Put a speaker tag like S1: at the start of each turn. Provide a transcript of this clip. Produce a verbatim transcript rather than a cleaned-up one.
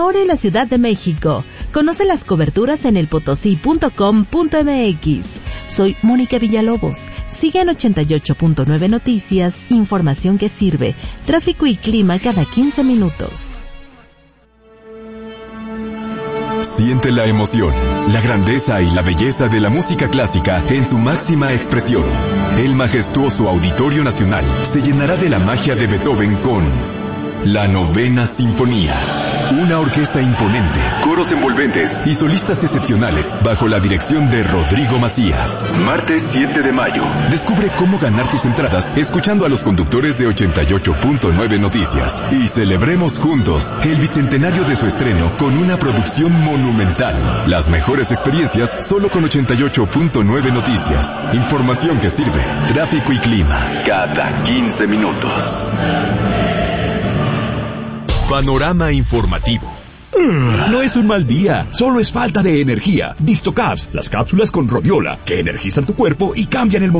S1: Ahora en la Ciudad de México. Conoce las coberturas en el potosí punto com punto m x. Soy Mónica Villalobos. Sigue en ochenta y ocho punto nueve Noticias, información que sirve. Tráfico y clima cada quince minutos.
S2: Siente la emoción, la grandeza y la belleza de la música clásica en su máxima expresión. El majestuoso Auditorio Nacional se llenará de la magia de Beethoven con la Novena Sinfonía. Una orquesta imponente, coros envolventes y solistas excepcionales bajo la dirección de Rodrigo Macías. Martes siete de mayo. Descubre cómo ganar tus entradas escuchando a los conductores de ochenta y ocho punto nueve Noticias. Y celebremos juntos el bicentenario de su estreno con una producción monumental. Las mejores experiencias solo con ochenta y ocho punto nueve Noticias. Información que sirve. Tráfico y clima cada quince minutos.
S3: Panorama informativo.
S4: No es un mal día, solo es falta de energía. Distocaps, las cápsulas con rodiola, que energizan tu cuerpo y cambian el momento.